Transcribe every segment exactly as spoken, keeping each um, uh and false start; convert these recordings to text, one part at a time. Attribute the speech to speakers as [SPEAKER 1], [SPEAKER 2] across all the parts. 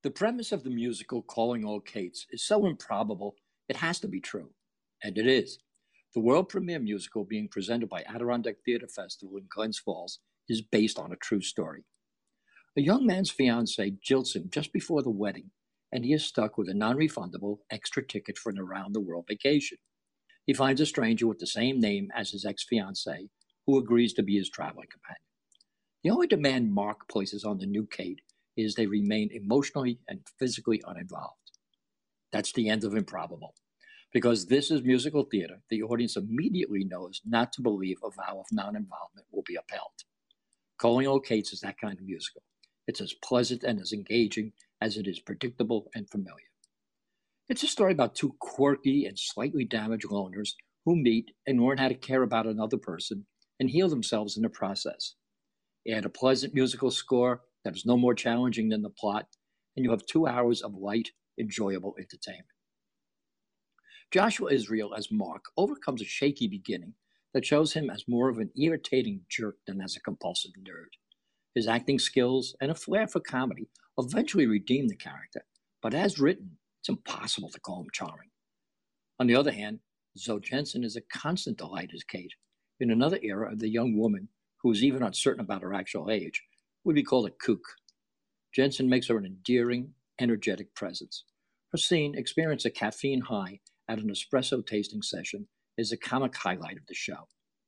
[SPEAKER 1] The premise of the musical Calling All Kates is so improbable it has to be true. And it is. The world premiere musical being presented by Adirondack Theater Festival in Glens Falls is based on a true story. A young man's fiancée jilts him just before the wedding, and he is stuck with a non-refundable extra ticket for an around-the-world vacation. He finds a stranger with the same name as his ex-fiancée, who agrees to be his traveling companion. The only demand Mark places on the new Kate is they remain emotionally and physically uninvolved. That's the end of Improbable. Because this is musical theater, the audience immediately knows not to believe a vow of non-involvement will be upheld. Calling All Kates is that kind of musical. It's as pleasant and as engaging as it is predictable and familiar. It's a story about two quirky and slightly damaged loners who meet and learn how to care about another person and heal themselves in the process. Add a pleasant musical score that is no more challenging than the plot, and you have two hours of light, enjoyable entertainment. Joshua Israel as Mark overcomes a shaky beginning that shows him as more of an irritating jerk than as a compulsive nerd. His acting skills and a flair for comedy eventually redeem the character, but as written, it's impossible to call him charming. On the other hand, Zoe Jensen is a constant delight as Kate. In another era, the young woman, who is even uncertain about her actual age, would be called a kook. Jensen makes her an endearing, energetic presence. Her scene, Experience a Caffeine High at an espresso tasting session, is a comic highlight of the show.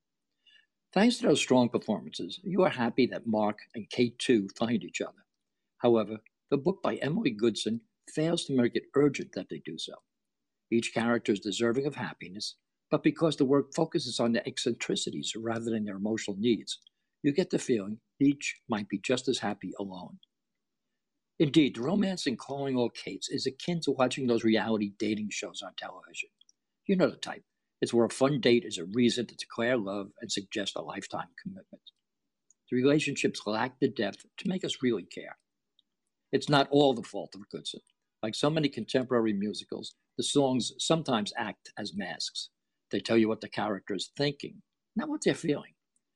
[SPEAKER 1] Thanks to those strong performances, you are happy that Mark and Kate too find each other. However, the book by Emily Goodson fails to make it urgent that they do so. Each character is deserving of happiness, but because the work focuses on their eccentricities rather than their emotional needs, you get the feeling each might be just as happy alone. Indeed, the romance in Calling All Kates is akin to watching those reality dating shows on television. You know the type. It's where a fun date is a reason to declare love and suggest a lifetime commitment. The relationships lack the depth to make us really care. It's not all the fault of Goodson. Like so many contemporary musicals, the songs sometimes act as masks. They tell you what the character is thinking, not what they're feeling.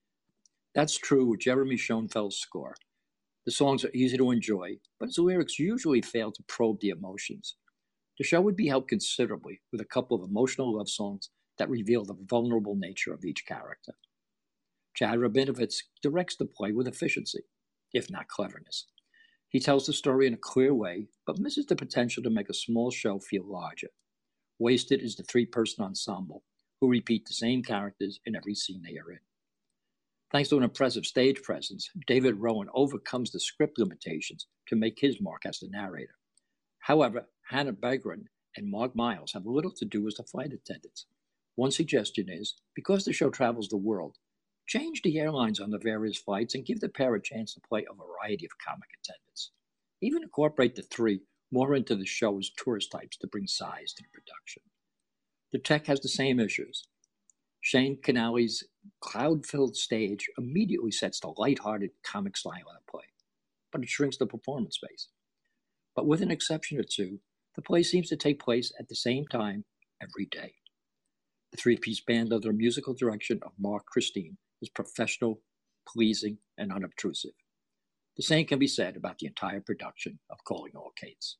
[SPEAKER 1] That's true with Jeremy Schoenfeld's score. The songs are easy to enjoy, but its lyrics usually fail to probe the emotions. The show would be helped considerably with a couple of emotional love songs that reveal the vulnerable nature of each character. Chad Rabinowitz directs the play with efficiency, if not cleverness. He tells the story in a clear way, but misses the potential to make a small show feel larger. Wasted is the three-person ensemble, who repeat the same characters in every scene they are in. Thanks to an impressive stage presence, David Rowan overcomes the script limitations to make his mark as the narrator. However, Hannah Begren and Mark Miles have little to do as the flight attendants. One suggestion is, because the show travels the world, change the airlines on the various flights and give the pair a chance to play a variety of comic attendants. Even incorporate the three more into the show as tourist types to bring size to the production. The tech has the same issues. Shane Canale's cloud-filled stage immediately sets the light-hearted comic style of the play, but it shrinks the performance space. But with an exception or two, the play seems to take place at the same time every day. The three-piece band under the musical direction of Mark Christine is professional, pleasing, and unobtrusive. The same can be said about the entire production of Calling All Kates.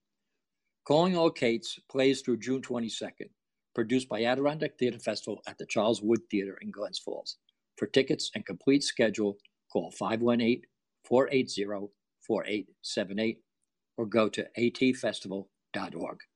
[SPEAKER 1] Calling All Kates plays through June twenty-second, produced by Adirondack Theater Festival at the Charles Wood Theater in Glens Falls. For tickets and complete schedule, call five one eight, four eight zero, four eight seven eight or go to a t festival dot org.